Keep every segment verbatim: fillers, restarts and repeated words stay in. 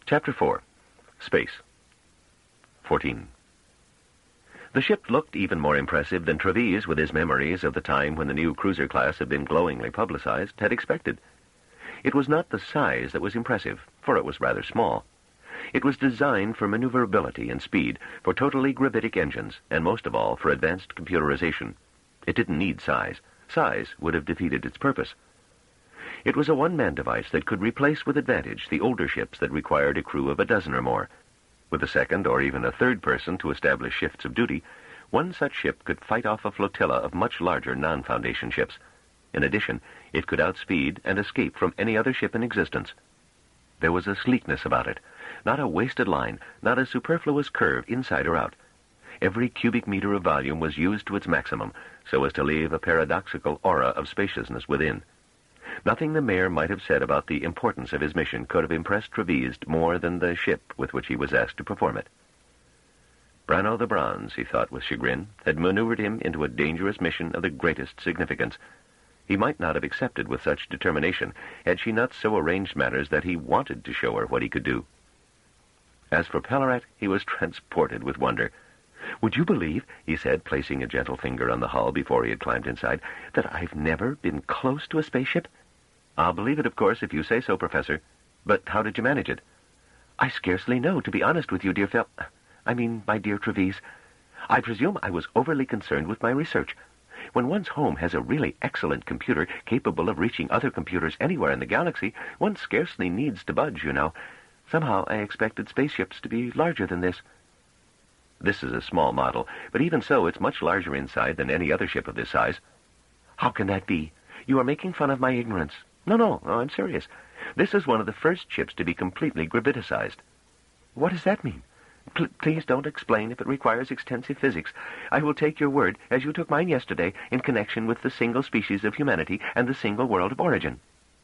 Chapter four. Space. fourteen. The ship looked even more impressive than Treves, with his memories of the time when the new cruiser class had been glowingly publicized, had expected. It was not the size that was impressive, for it was rather small. It was designed for maneuverability and speed, for totally gravitic engines, and most of all for advanced computerization. It didn't need size. Size would have defeated its purpose. It was a one-man device that could replace with advantage the older ships that required a crew of a dozen or more. With a second or even a third person to establish shifts of duty, one such ship could fight off a flotilla of much larger non-Foundation ships. In addition, it could outspeed and escape from any other ship in existence. There was a sleekness about it, not a wasted line, not a superfluous curve inside or out. Every cubic meter of volume was used to its maximum, so as to leave a paradoxical aura of spaciousness within. Nothing the mayor might have said about the importance of his mission could have impressed Treves more than the ship with which he was asked to perform it. Brano the Bronze, he thought with chagrin, had maneuvered him into a dangerous mission of the greatest significance. He might not have accepted with such determination had she not so arranged matters that he wanted to show her what he could do. As for Pellarat, he was transported with wonder. "Would you believe," he said, placing a gentle finger on the hull before he had climbed inside, "that I've never been close to a spaceship?" "I'll believe it, of course, if you say so, Professor. But how did you manage it?" "I scarcely know, to be honest with you, dear Fel... I mean, my dear Treves. I presume I was overly concerned with my research. When one's home has a really excellent computer capable of reaching other computers anywhere in the galaxy, one scarcely needs to budge, you know. Somehow I expected spaceships to be larger than this." "This is a small model, but even so, it's much larger inside than any other ship of this size." "How can that be? You are making fun of my ignorance." No, no, no, I'm serious. This is one of the first ships to be completely graviticized." "What does that mean?" P- please don't explain if it requires extensive physics. I will take your word, as you took mine yesterday, in connection with the single species of humanity and the single world of origin."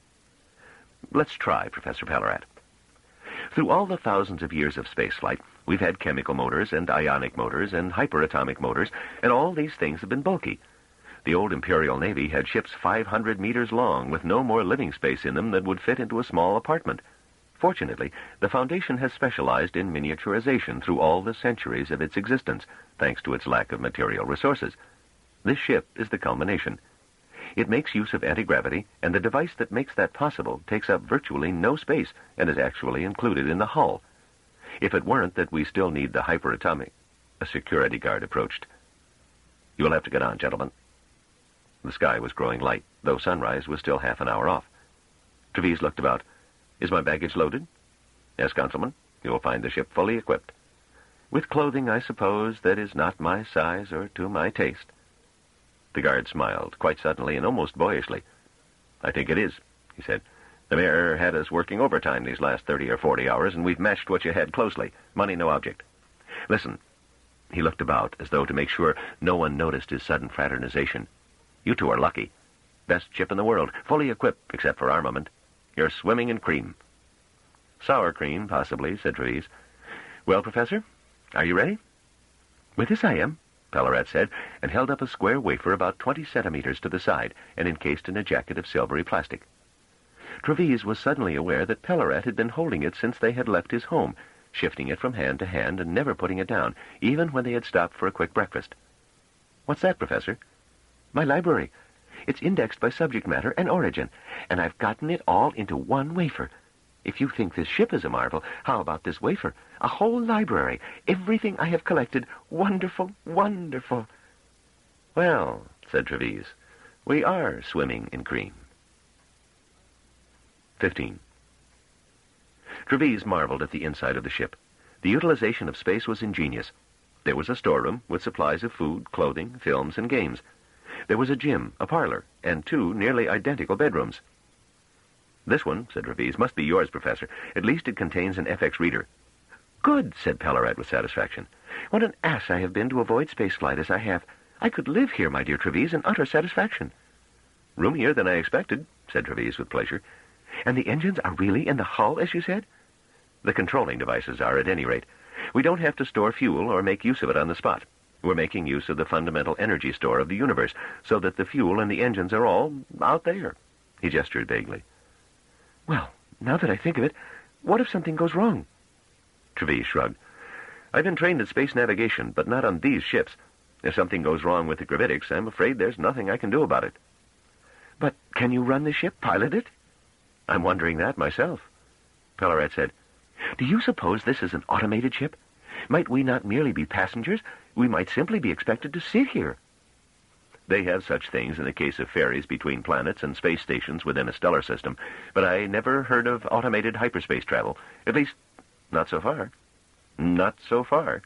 "Let's try, Professor Pellarat. Through all the thousands of years of spaceflight, we've had chemical motors and ionic motors and hyperatomic motors, and all these things have been bulky. The old Imperial Navy had ships five hundred meters long, with no more living space in them than would fit into a small apartment. Fortunately, the Foundation has specialized in miniaturization through all the centuries of its existence, thanks to its lack of material resources. This ship is the culmination. It makes use of anti-gravity, and the device that makes that possible takes up virtually no space and is actually included in the hull. If it weren't that we still need the hyperatomic..." A security guard approached. "You will have to get on, gentlemen." The sky was growing light, though sunrise was still half an hour off. Treves looked about. "Is my baggage loaded?" "Yes, Councilman. You will find the ship fully equipped." "With clothing, I suppose, that is not my size or to my taste." The guard smiled, quite suddenly and almost boyishly. "I think it is," he said. "The mayor had us working overtime these last thirty or forty hours, and we've matched what you had closely. Money no object. Listen." He looked about, as though to make sure no one noticed his sudden fraternization. "You two are lucky. Best ship in the world, fully equipped, except for armament. You're swimming in cream." "Sour cream, possibly," said Treves. "Well, Professor, are you ready?" "With this I am," Pellarat said, and held up a square wafer about twenty centimeters to the side and encased in a jacket of silvery plastic. Treves was suddenly aware that Pellarat had been holding it since they had left his home, shifting it from hand to hand and never putting it down, even when they had stopped for a quick breakfast. "What's that, Professor?" "My library. It's indexed by subject matter and origin, and I've gotten it all into one wafer. If you think this ship is a marvel, how about this wafer? A whole library, everything I have collected. Wonderful, wonderful." "Well," said Treves, "we are swimming in cream." Fifteen. Treves marveled at the inside of the ship. The utilization of space was ingenious. There was a storeroom with supplies of food, clothing, films, and games. There was a gym, a parlor, and two nearly identical bedrooms. "This one," said Treves, "must be yours, Professor. At least it contains an F X reader." "Good," said Pellarat with satisfaction. "What an ass I have been to avoid spaceflight as I have. I could live here, my dear Treves, in utter satisfaction." "Roomier than I expected," said Treves with pleasure. "And the engines are really in the hull, as you said?" "The controlling devices are, at any rate. We don't have to store fuel or make use of it on the spot. We're making use of the fundamental energy store of the universe, so that the fuel and the engines are all out there." He gestured vaguely. "Well, now that I think of it, What if something goes wrong? Treves shrugged. I've been trained in space navigation, but not on these ships. If something goes wrong with the gravitics, I'm afraid there's nothing I can do about it. But can you run the ship, pilot it? I'm wondering that myself. Pellarat said, Do you suppose this is an automated ship? Might we not merely be passengers? We might simply be expected to sit here. They have such things in the case of ferries between planets and space stations within a stellar system, but I never heard of automated hyperspace travel. At least, not so far. Not so far.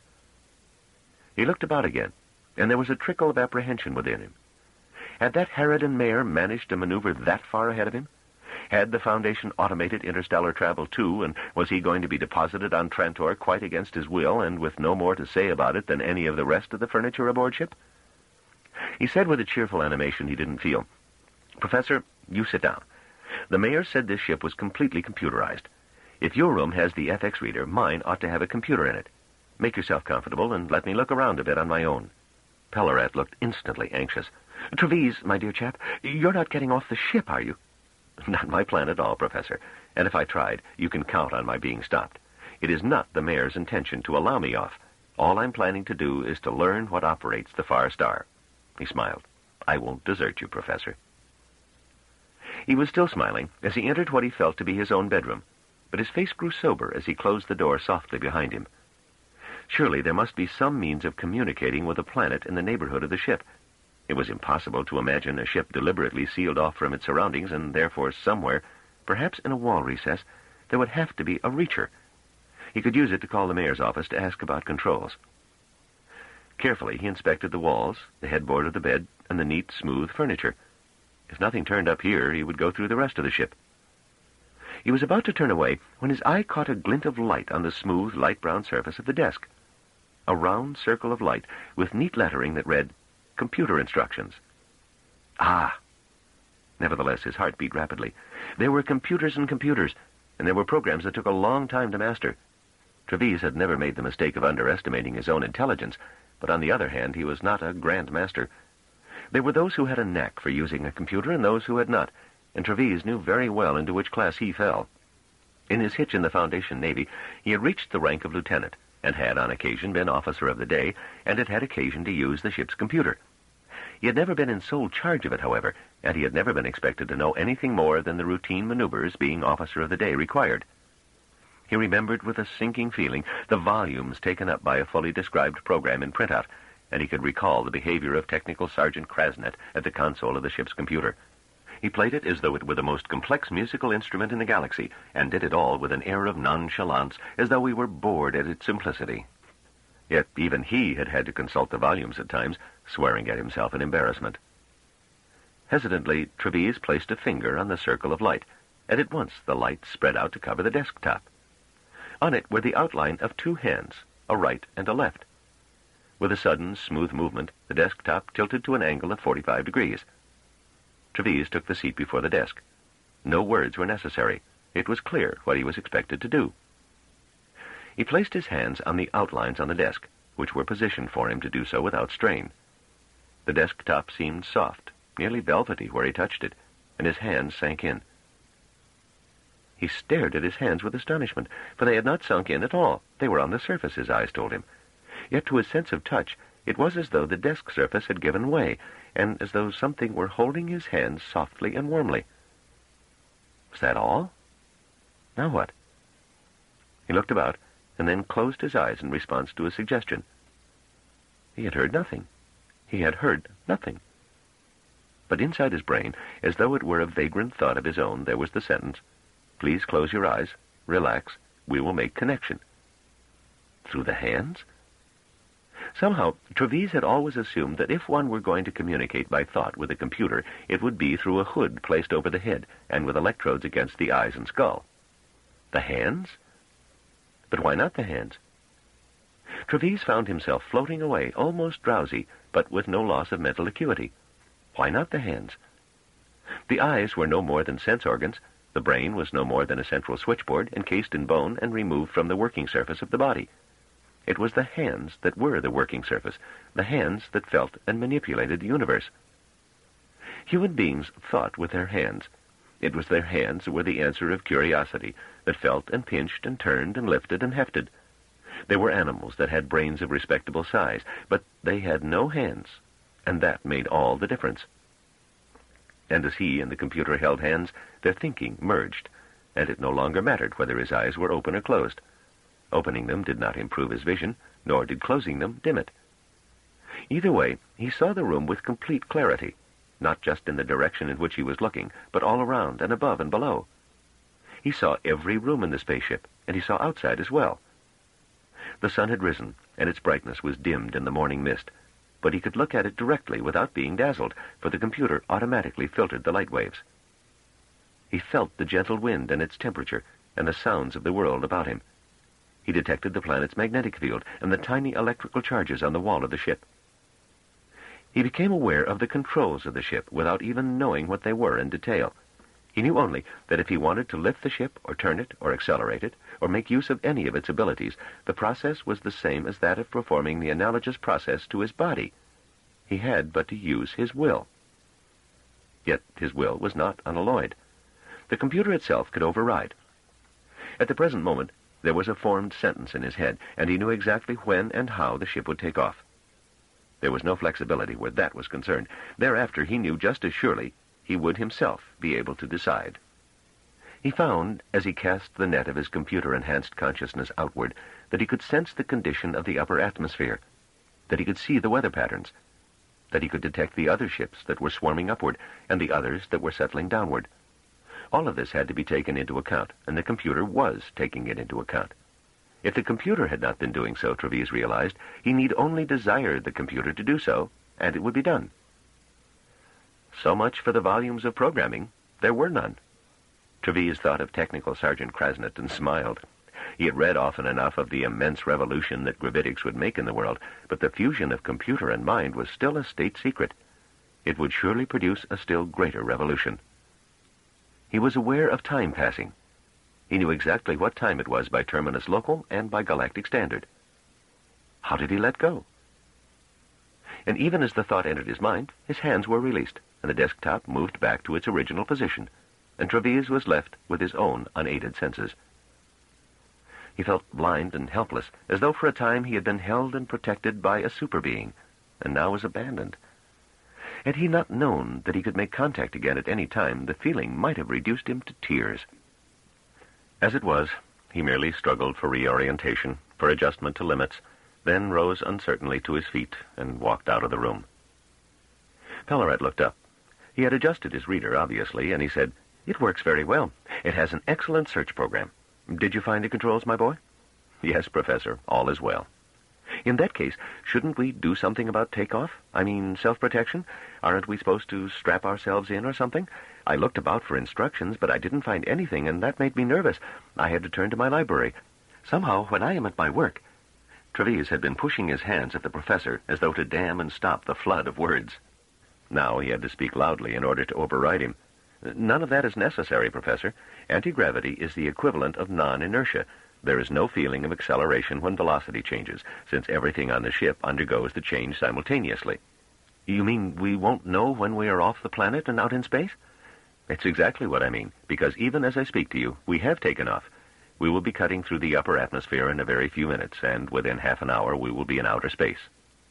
He looked about again, and there was a trickle of apprehension within him. Had that Harridan Mayer managed to maneuver that far ahead of him? Had the Foundation automated interstellar travel too, and was he going to be deposited on Trantor quite against his will and with no more to say about it than any of the rest of the furniture aboard ship? He said with a cheerful animation he didn't feel, Professor, you sit down. The mayor said this ship was completely computerized. If your room has the F X reader, mine ought to have a computer in it. Make yourself comfortable and let me look around a bit on my own. Pellarat looked instantly anxious. Treves, my dear chap, you're not getting off the ship, are you? Not my plan at all, Professor, and if I tried, you can count on my being stopped. It is not the mayor's intention to allow me off. All I'm planning to do is to learn what operates the Far Star. He smiled. I won't desert you, Professor. He was still smiling as he entered what he felt to be his own bedroom, but his face grew sober as he closed the door softly behind him. Surely there must be some means of communicating with a planet in the neighborhood of the ship. It was impossible to imagine a ship deliberately sealed off from its surroundings, and therefore somewhere, perhaps in a wall recess, there would have to be a reacher. He could use it to call the mayor's office to ask about controls. Carefully, he inspected the walls, the headboard of the bed, and the neat, smooth furniture. If nothing turned up here, he would go through the rest of the ship. He was about to turn away when his eye caught a glint of light on the smooth, light-brown surface of the desk. A round circle of light with neat lettering that read, Computer Instructions. Ah! Nevertheless, his heart beat rapidly. There were computers and computers, and there were programs that took a long time to master. Treves had never made the mistake of underestimating his own intelligence, but on the other hand, he was not a grand master. There were those who had a knack for using a computer and those who had not, and Treves knew very well into which class he fell. In his hitch in the Foundation Navy, he had reached the rank of lieutenant, and had on occasion been officer of the day, and had had occasion to use the ship's computer. He had never been in sole charge of it, however, and he had never been expected to know anything more than the routine maneuvers being officer of the day required. He remembered with a sinking feeling the volumes taken up by a fully described program in printout, and he could recall the behavior of Technical Sergeant Krasnet at the console of the ship's computer. He played it as though it were the most complex musical instrument in the galaxy, and did it all with an air of nonchalance, as though he were bored at its simplicity. Yet even he had had to consult the volumes at times, swearing at himself in embarrassment. Hesitantly, Treves placed a finger on the circle of light, and at once the light spread out to cover the desktop. On it were the outline of two hands, a right and a left. With a sudden, smooth movement, the desktop tilted to an angle of forty-five degrees. Treves took the seat before the desk. No words were necessary. It was clear what he was expected to do. He placed his hands on the outlines on the desk, which were positioned for him to do so without strain. The desktop seemed soft, nearly velvety where he touched it, and his hands sank in. He stared at his hands with astonishment, for they had not sunk in at all. They were on the surface, his eyes told him. Yet to his sense of touch, it was as though the desk surface had given way, and as though something were holding his hands softly and warmly. Was that all? Now what? He looked about, and then closed his eyes in response to a suggestion. He had heard nothing. He had heard nothing. But inside his brain, as though it were a vagrant thought of his own, there was the sentence, Please close your eyes, relax, we will make connection. Through the hands? Somehow, Treves had always assumed that if one were going to communicate by thought with a computer, it would be through a hood placed over the head and with electrodes against the eyes and skull. The hands? But why not the hands? Treves found himself floating away, almost drowsy, but with no loss of mental acuity. Why not the hands? The eyes were no more than sense organs. The brain was no more than a central switchboard encased in bone and removed from the working surface of the body. It was the hands that were the working surface, the hands that felt and manipulated the universe. Human beings thought with their hands. It was their hands that were the answer of curiosity, that felt and pinched and turned and lifted and hefted. They were animals that had brains of respectable size, but they had no hands, and that made all the difference. And as he and the computer held hands, their thinking merged, and it no longer mattered whether his eyes were open or closed. Opening them did not improve his vision, nor did closing them dim it. Either way, he saw the room with complete clarity, not just in the direction in which he was looking, but all around and above and below. He saw every room in the spaceship, and he saw outside as well. The sun had risen, and its brightness was dimmed in the morning mist, but he could look at it directly without being dazzled, for the computer automatically filtered the light waves. He felt the gentle wind and its temperature, and the sounds of the world about him. He detected the planet's magnetic field and the tiny electrical charges on the wall of the ship. He became aware of the controls of the ship without even knowing what they were in detail. He knew only that if he wanted to lift the ship, or turn it, or accelerate it, or make use of any of its abilities, the process was the same as that of performing the analogous process to his body. He had but to use his will. Yet his will was not unalloyed. The computer itself could override. At the present moment, there was a formed sentence in his head, and he knew exactly when and how the ship would take off. There was no flexibility where that was concerned. Thereafter, he knew just as surely he would himself be able to decide. He found, as he cast the net of his computer-enhanced consciousness outward, that he could sense the condition of the upper atmosphere, that he could see the weather patterns, that he could detect the other ships that were swarming upward and the others that were settling downward. All of this had to be taken into account, and the computer was taking it into account. If the computer had not been doing so, Treves realized, he need only desire the computer to do so, and it would be done. So much for the volumes of programming. There were none. Treves thought of Technical Sergeant Krasnett and smiled. He had read often enough of the immense revolution that gravitics would make in the world, but the fusion of computer and mind was still a state secret. It would surely produce a still greater revolution. He was aware of time passing. He knew exactly what time it was by terminus local and by galactic standard. How did he let go? And even as the thought entered his mind, his hands were released, and the desktop moved back to its original position, and Treves was left with his own unaided senses. He felt blind and helpless, as though for a time he had been held and protected by a super-being, and now was abandoned. Had he not known that he could make contact again at any time, the feeling might have reduced him to tears. As it was, he merely struggled for reorientation, for adjustment to limits, then rose uncertainly to his feet and walked out of the room. Pellerat looked up. He had adjusted his reader, obviously, and he said, "It works very well. It has an excellent search program. Did you find the controls, my boy?" "Yes, Professor. All is well." "In that case, shouldn't we do something about takeoff? I mean, self-protection? Aren't we supposed to strap ourselves in or something? I looked about for instructions, but I didn't find anything, and that made me nervous. I had to turn to my library. Somehow, when I am at my work..." Treves had been pushing his hands at the professor as though to dam and stop the flood of words. Now he had to speak loudly in order to override him. "None of that is necessary, Professor. Anti-gravity is the equivalent of non-inertia. There is no feeling of acceleration when velocity changes, since everything on the ship undergoes the change simultaneously." "You mean we won't know when we are off the planet and out in space?" "It's exactly what I mean, because even as I speak to you, we have taken off. We will be cutting through the upper atmosphere in a very few minutes, and within half an hour we will be in outer space."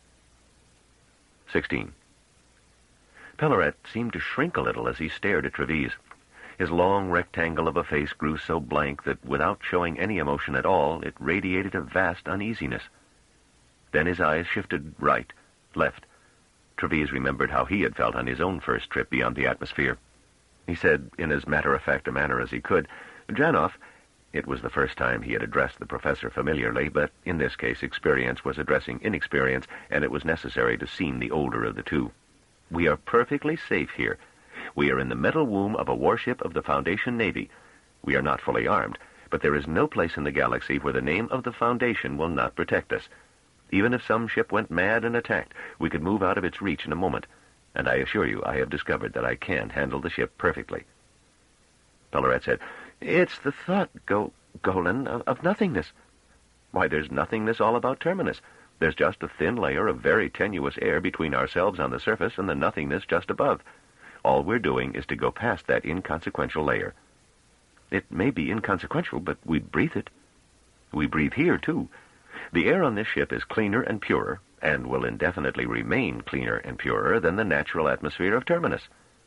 sixteen. Pellerat seemed to shrink a little as he stared at Treves. His long rectangle of a face grew so blank that, without showing any emotion at all, it radiated a vast uneasiness. Then his eyes shifted right, left. Treves remembered how he had felt on his own first trip beyond the atmosphere. He said, in as matter-of-fact a manner as he could, "Janov," it was the first time he had addressed the professor familiarly, but in this case experience was addressing inexperience, and it was necessary to seem the older of the two. "We are perfectly safe here. We are in the metal womb of a warship of the Foundation Navy. We are not fully armed, but there is no place in the galaxy where the name of the Foundation will not protect us. Even if some ship went mad and attacked, we could move out of its reach in a moment, and I assure you I have discovered that I can handle the ship perfectly." Pellerat said, "It's the thought, Go Golan, of, of nothingness." "Why, there's nothingness all about Terminus. There's just a thin layer of very tenuous air between ourselves on the surface and the nothingness just above. All we're doing is to go past that inconsequential layer. It may be inconsequential, but we breathe it. We breathe here, too. The air on this ship is cleaner and purer, and will indefinitely remain cleaner and purer than the natural atmosphere of Terminus.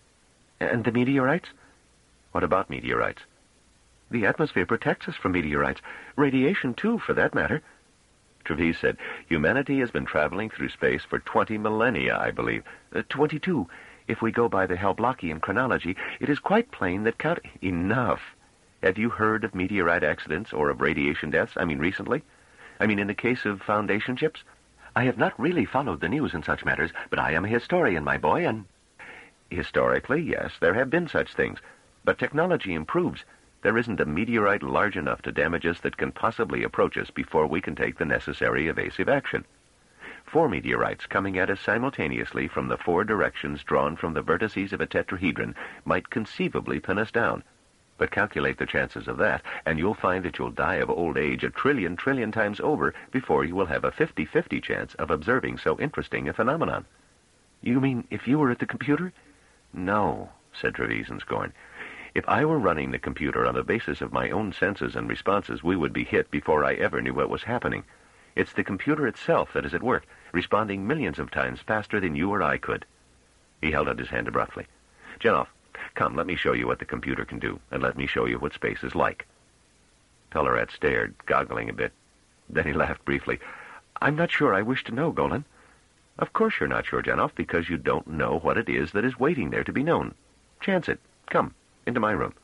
And the meteorites? What about meteorites? The atmosphere protects us from meteorites. Radiation, too, for that matter. Treves said, humanity has been traveling through space for twenty millennia, I believe. Uh, Twenty-two. If we go by the Halblockian chronology, it is quite plain that count... Enough. Have you heard of meteorite accidents or of radiation deaths? I mean, recently? I mean, in the case of Foundation ships? I have not really followed the news in such matters, but I am a historian, my boy, and... Historically, yes, there have been such things. But technology improves. There isn't a meteorite large enough to damage us that can possibly approach us before we can take the necessary evasive action. Four meteorites coming at us simultaneously from the four directions drawn from the vertices of a tetrahedron might conceivably pin us down. But calculate the chances of that, and you'll find that you'll die of old age a trillion trillion times over before you will have a fifty-fifty chance of observing so interesting a phenomenon. You mean if you were at the computer? No, said Treves in scorn. If I were running the computer on the basis of my own senses and responses, we would be hit before I ever knew what was happening. It's the computer itself that is at work, responding millions of times faster than you or I could. He held out his hand abruptly. Jenoff, come, let me show you what the computer can do, and let me show you what space is like. Pellerat stared, goggling a bit. Then he laughed briefly. I'm not sure I wish to know, Golan. Of course you're not sure, Jenoff, because you don't know what it is that is waiting there to be known. Chance it. Come, into my room.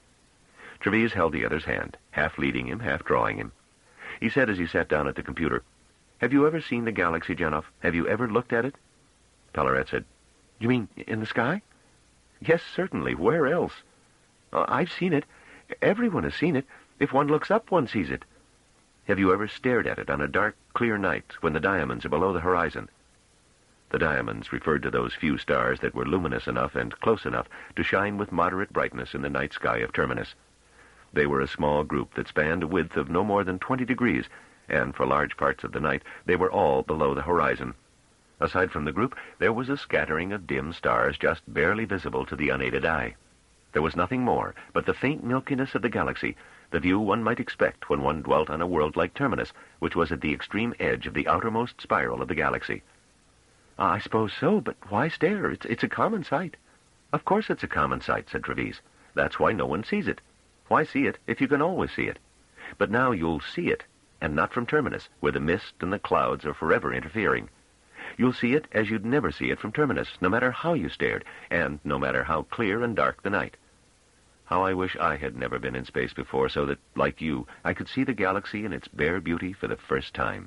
Treves held the other's hand, half leading him, half drawing him. He said as he sat down at the computer, Have you ever seen the galaxy, Jenoff? Have you ever looked at it? Pellerat said, You mean in the sky? Yes, certainly. Where else? Uh, I've seen it. Everyone has seen it. If one looks up, one sees it. Have you ever stared at it on a dark, clear night when the diamonds are below the horizon? The diamonds referred to those few stars that were luminous enough and close enough to shine with moderate brightness in the night sky of Terminus. They were a small group that spanned a width of no more than twenty degrees, and for large parts of the night they were all below the horizon. Aside from the group, there was a scattering of dim stars just barely visible to the unaided eye. There was nothing more but the faint milkiness of the galaxy, the view one might expect when one dwelt on a world like Terminus, which was at the extreme edge of the outermost spiral of the galaxy. I suppose so, but why stare? It's, it's a common sight. Of course it's a common sight, said Treves. That's why no one sees it. Why see it if you can always see it? But now you'll see it, and not from Terminus, where the mist and the clouds are forever interfering. You'll see it as you'd never see it from Terminus, no matter how you stared, and no matter how clear and dark the night. How I wish I had never been in space before, so that, like you, I could see the galaxy in its bare beauty for the first time.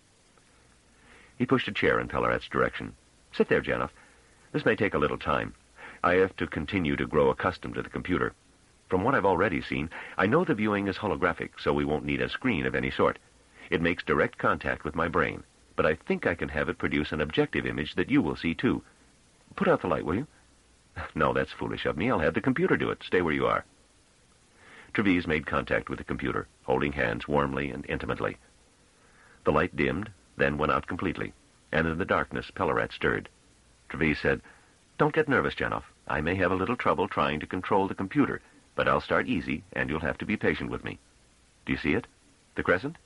He pushed a chair in Pellerat's direction. Sit there, Jenoff. This may take a little time. I have to continue to grow accustomed to the computer. From what I've already seen, I know the viewing is holographic, so we won't need a screen of any sort. It makes direct contact with my brain, but I think I can have it produce an objective image that you will see, too. Put out the light, will you? No, that's foolish of me. I'll have the computer do it. Stay where you are. Treves made contact with the computer, holding hands warmly and intimately. The light dimmed, then went out completely, and in the darkness Pellerat stirred. Treves said, Don't get nervous, Jenoff. I may have a little trouble trying to control the computer, but I'll start easy, and you'll have to be patient with me. Do you see it? The crescent?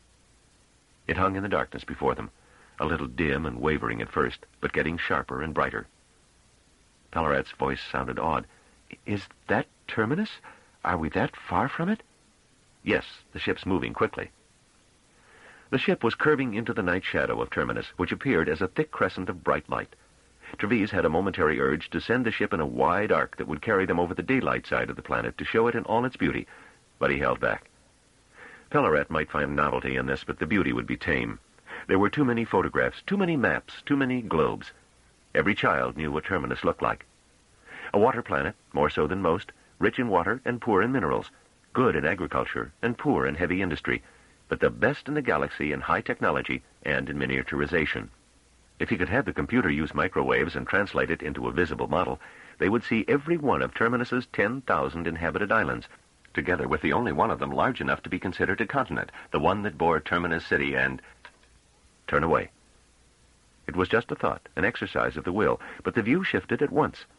It hung in the darkness before them, a little dim and wavering at first, but getting sharper and brighter. Pellerat's voice sounded awed. Is that Terminus? Are we that far from it? Yes, the ship's moving quickly. The ship was curving into the night shadow of Terminus, which appeared as a thick crescent of bright light. Treves had a momentary urge to send the ship in a wide arc that would carry them over the daylight side of the planet to show it in all its beauty, but he held back. Pellerat might find novelty in this, but the beauty would be tame. There were too many photographs, too many maps, too many globes. Every child knew what Terminus looked like. A water planet, more so than most, rich in water and poor in minerals, good in agriculture and poor in heavy industry, but the best in the galaxy in high technology and in miniaturization. If he could have the computer use microwaves and translate it into a visible model, they would see every one of Terminus's ten thousand inhabited islands, together with the only one of them large enough to be considered a continent, the one that bore Terminus City, and... Turn away. It was just a thought, an exercise of the will, but the view shifted at once.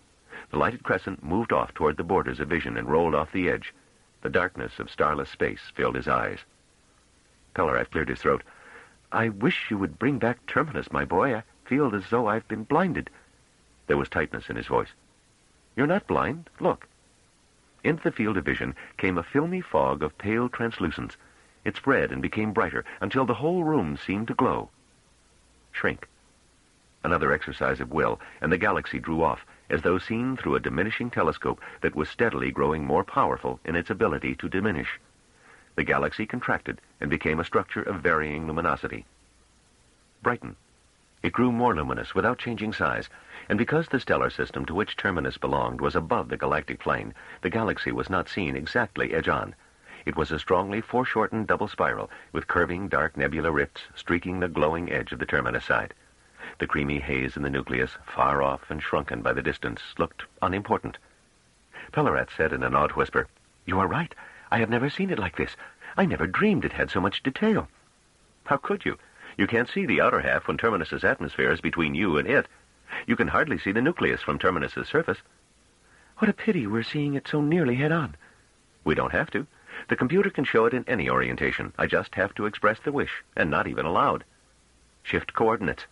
The lighted crescent moved off toward the borders of vision and rolled off the edge. The darkness of starless space filled his eyes. Pellerat cleared his throat. "I wish you would bring back Terminus, my boy. I feel as though I've been blinded." There was tightness in his voice. "You're not blind. Look." Into the field of vision came a filmy fog of pale translucence. It spread and became brighter until the whole room seemed to glow. Shrink. Another exercise of will, and the galaxy drew off, as though seen through a diminishing telescope that was steadily growing more powerful in its ability to diminish. The galaxy contracted and became a structure of varying luminosity. Brighten. It grew more luminous without changing size, and because the stellar system to which Terminus belonged was above the galactic plane, the galaxy was not seen exactly edge-on. It was a strongly foreshortened double spiral, with curving dark nebula rifts streaking the glowing edge of the Terminus side. The creamy haze in the nucleus, far off and shrunken by the distance, looked unimportant. Pellerat said in an awed whisper, "You are right. I have never seen it like this. I never dreamed it had so much detail." "How could you? You can't see the outer half when Terminus's atmosphere is between you and it. You can hardly see the nucleus from Terminus's surface." "What a pity we're seeing it so nearly head-on." "We don't have to. The computer can show it in any orientation. I just have to express the wish, and not even aloud. Shift coordinates."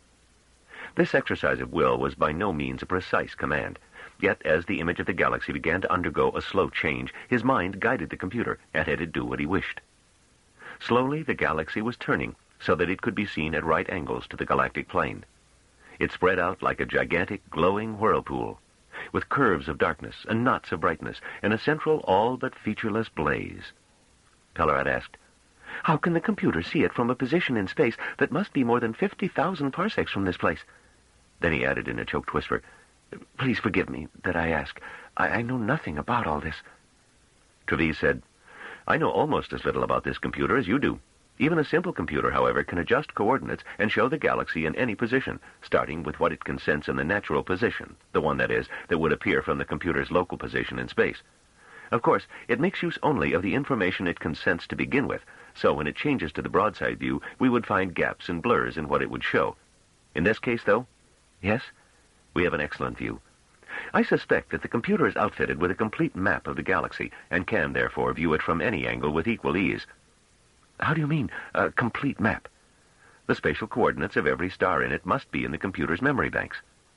This exercise of will was by no means a precise command. Yet, as the image of the galaxy began to undergo a slow change, his mind guided the computer and had it do what he wished. Slowly, the galaxy was turning so that it could be seen at right angles to the galactic plane. It spread out like a gigantic, glowing whirlpool, with curves of darkness and knots of brightness, and a central, all but featureless blaze. Pellerat asked, "How can the computer see it from a position in space that must be more than fifty thousand parsecs from this place?" Then he added in a choked whisper, "Please forgive me that I ask. I, I know nothing about all this." Treves said, "I know almost as little about this computer as you do. Even a simple computer, however, can adjust coordinates and show the galaxy in any position, starting with what it can sense in the natural position, the one, that is, that would appear from the computer's local position in space. Of course, it makes use only of the information it can sense to begin with, so when it changes to the broadside view, we would find gaps and blurs in what it would show. In this case, though, Yes? we have an excellent view. I suspect that the computer is outfitted with a complete map of the galaxy and can, therefore, view it from any angle with equal ease." "How do you mean, a complete map?" "The spatial coordinates of every star in it must be in the computer's memory banks."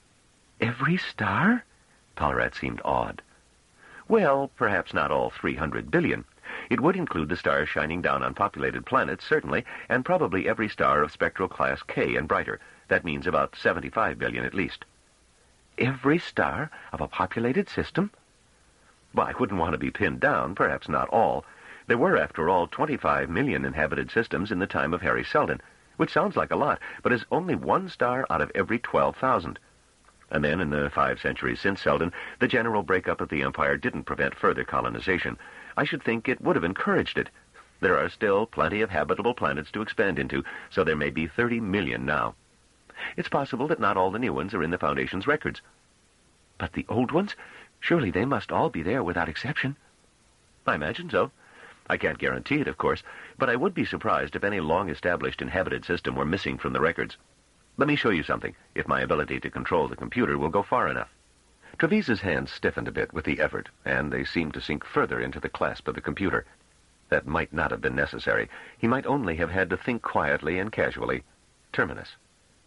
"Every star?" Pellerat seemed awed. "Well, perhaps not all three hundred billion. It would include the stars shining down on populated planets, certainly, and probably every star of spectral class K and brighter. That means about seventy-five billion at least." "Every star of a populated system?" Well, I wouldn't want to be pinned down, perhaps not all. There were, after all, twenty-five million inhabited systems in the time of Harry Seldon, which sounds like a lot, but is only one star out of every twelve thousand. And then, in the five centuries since Seldon, the general breakup of the empire didn't prevent further colonization. I should think it would have encouraged it. There are still plenty of habitable planets to expand into, so there may be thirty million now. It's possible that not all the new ones are in the Foundation's records. "But the old ones? Surely they must all be there without exception." "I imagine so. I can't guarantee it, of course, but I would be surprised if any long-established inhabited system were missing from the records. Let me show you something, if my ability to control the computer will go far enough." Treves's hands stiffened a bit with the effort, and they seemed to sink further into the clasp of the computer. That might not have been necessary. He might only have had to think quietly and casually, "Terminus."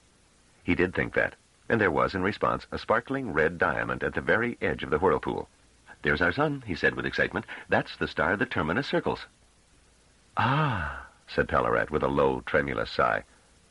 He did think that, and there was, in response, a sparkling red diamond at the very edge of the whirlpool. "There's our sun," he said with excitement. "That's the star the Terminus circles." "Ah," said Pellerat with a low, tremulous sigh.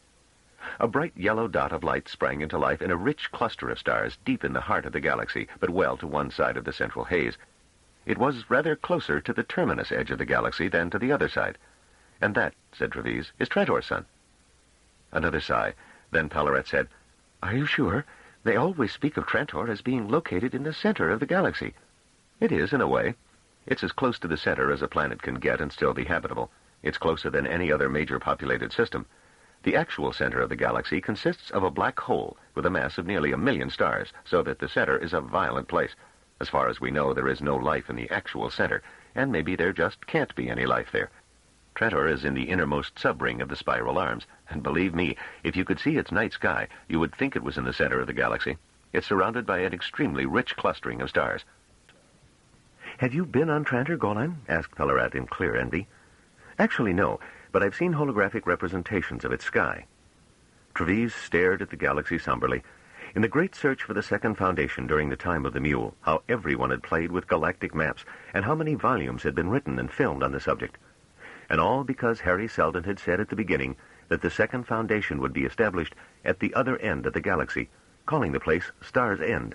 A bright yellow dot of light sprang into life in a rich cluster of stars deep in the heart of the galaxy, but well to one side of the central haze. It was rather closer to the Terminus edge of the galaxy than to the other side. "And that," said Treves, "is Trantor's sun." Another sigh. Then Pellerat said, "Are you sure? They always speak of Trantor as being located in the center of the galaxy." "It is, in a way. It's as close to the center as a planet can get and still be habitable. It's closer than any other major populated system. The actual center of the galaxy consists of a black hole with a mass of nearly a million stars, so that the center is a violent place. As far as we know, there is no life in the actual center, and maybe there just can't be any life there. Trantor is in the innermost subring of the spiral arms, and believe me, if you could see its night sky, you would think it was in the center of the galaxy. It's surrounded by an extremely rich clustering of stars. "Have you been on Trantor, Golan?" asked Pellarat in clear envy. "Actually, no, but I've seen holographic representations of its sky." Treves stared at the galaxy somberly. In the great search for the second foundation during the time of the Mule, how everyone had played with galactic maps, and how many volumes had been written and filmed on the subject. And all because Harry Seldon had said at the beginning that the second foundation would be established at the other end of the galaxy, calling the place Star's End.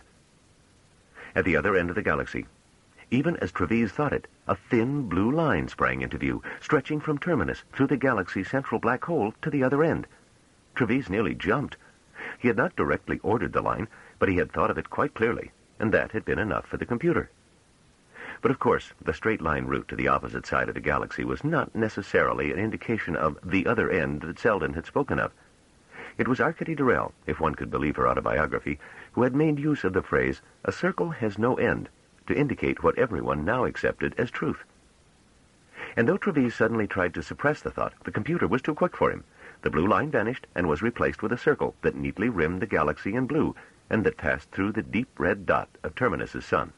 At the other end of the galaxy, even as Treves thought it, a thin blue line sprang into view, stretching from Terminus through the galaxy's central black hole to the other end. Treves nearly jumped. He had not directly ordered the line, but he had thought of it quite clearly, and that had been enough for the computer. But of course, the straight-line route to the opposite side of the galaxy was not necessarily an indication of the other end that Seldon had spoken of. It was Arcady Durrell, if one could believe her autobiography, who had made use of the phrase, "a circle has no end," to indicate what everyone now accepted as truth. And though Treves suddenly tried to suppress the thought, the computer was too quick for him. The blue line vanished and was replaced with a circle that neatly rimmed the galaxy in blue and that passed through the deep red dot of Terminus's sun.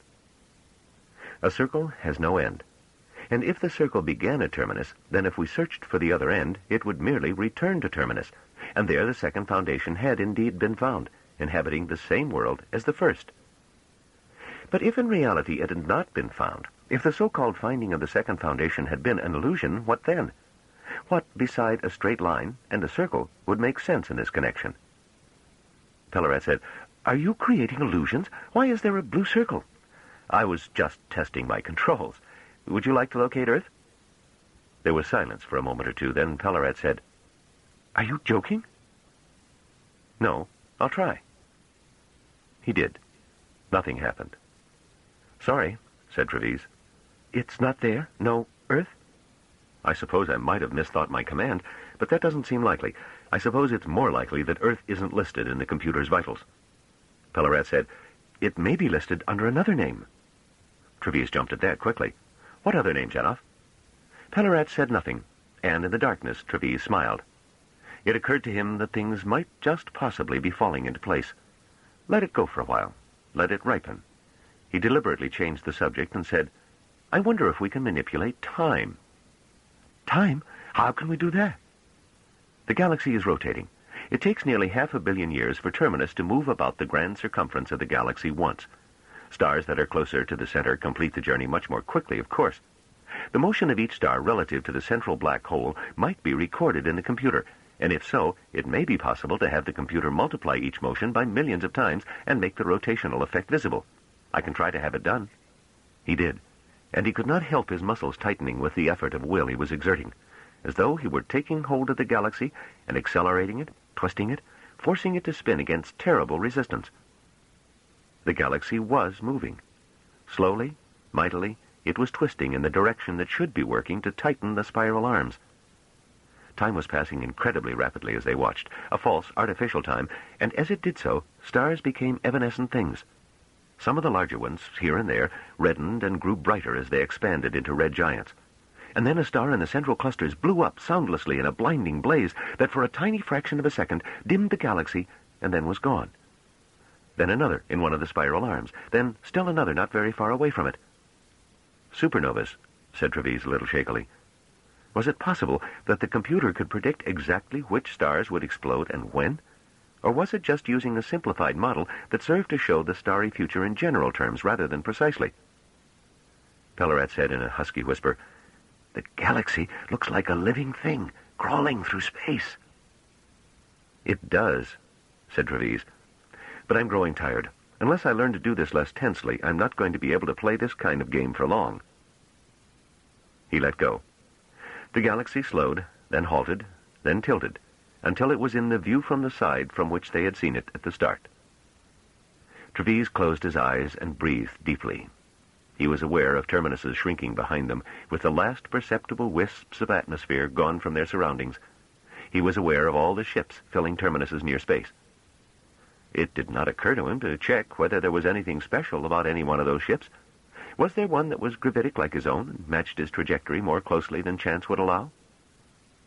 A circle has no end. And if the circle began at Terminus, then if we searched for the other end, it would merely return to Terminus, and there the second foundation had indeed been found, inhabiting the same world as the first. But if in reality it had not been found, if the so-called finding of the second foundation had been an illusion, what then? What, beside a straight line and a circle, would make sense in this connection? Pellarat said, "Are you creating illusions? Why is there a blue circle?" "I was just testing my controls. Would you like to locate Earth?" There was silence for a moment or two. Then Pellarat said, "Are you joking?" "No, I'll try." He did. Nothing happened. "Sorry," said Treves. "It's not there? No Earth?" "I suppose I might have misthought my command, but that doesn't seem likely. I suppose it's more likely that Earth isn't listed in the computer's vitals." Pellarat said, "It may be listed under another name." Treves jumped at that quickly. "What other name, Janoff?" Pellarat said nothing, and in the darkness Treves smiled. It occurred to him that things might just possibly be falling into place. Let it go for a while. Let it ripen. He deliberately changed the subject and said, "I wonder if we can manipulate time." "Time? How can we do that?" "The galaxy is rotating. It takes nearly half a billion years for Terminus to move about the grand circumference of the galaxy once. Stars that are closer to the center complete the journey much more quickly, of course. The motion of each star relative to the central black hole might be recorded in the computer, and if so, it may be possible to have the computer multiply each motion by millions of times and make the rotational effect visible. I can try to have it done." He did, and he could not help his muscles tightening with the effort of will he was exerting, as though he were taking hold of the galaxy and accelerating it, twisting it, forcing it to spin against terrible resistance. The galaxy was moving. Slowly, mightily, it was twisting in the direction that should be working to tighten the spiral arms. Time was passing incredibly rapidly as they watched, a false, artificial time, and as it did so, stars became evanescent things. Some of the larger ones, here and there, reddened and grew brighter as they expanded into red giants. And then a star in the central clusters blew up soundlessly in a blinding blaze that for a tiny fraction of a second dimmed the galaxy and then was gone. Then another in one of the spiral arms, then still another not very far away from it. "Supernovas," said Treves a little shakily. Was it possible that the computer could predict exactly which stars would explode and when? Or was it just using a simplified model that served to show the starry future in general terms rather than precisely? Pellarat said in a husky whisper, "The galaxy looks like a living thing, crawling through space." "It does," said Treves. "But I'm growing tired. Unless I learn to do this less tensely, I'm not going to be able to play this kind of game for long." He let go. The galaxy slowed, then halted, then tilted, until it was in the view from the side from which they had seen it at the start. Treves closed his eyes and breathed deeply. He was aware of Terminus's shrinking behind them, with the last perceptible wisps of atmosphere gone from their surroundings. He was aware of all the ships filling Terminus's near space. It did not occur to him to check whether there was anything special about any one of those ships. Was there one that was gravitic like his own and matched his trajectory more closely than chance would allow?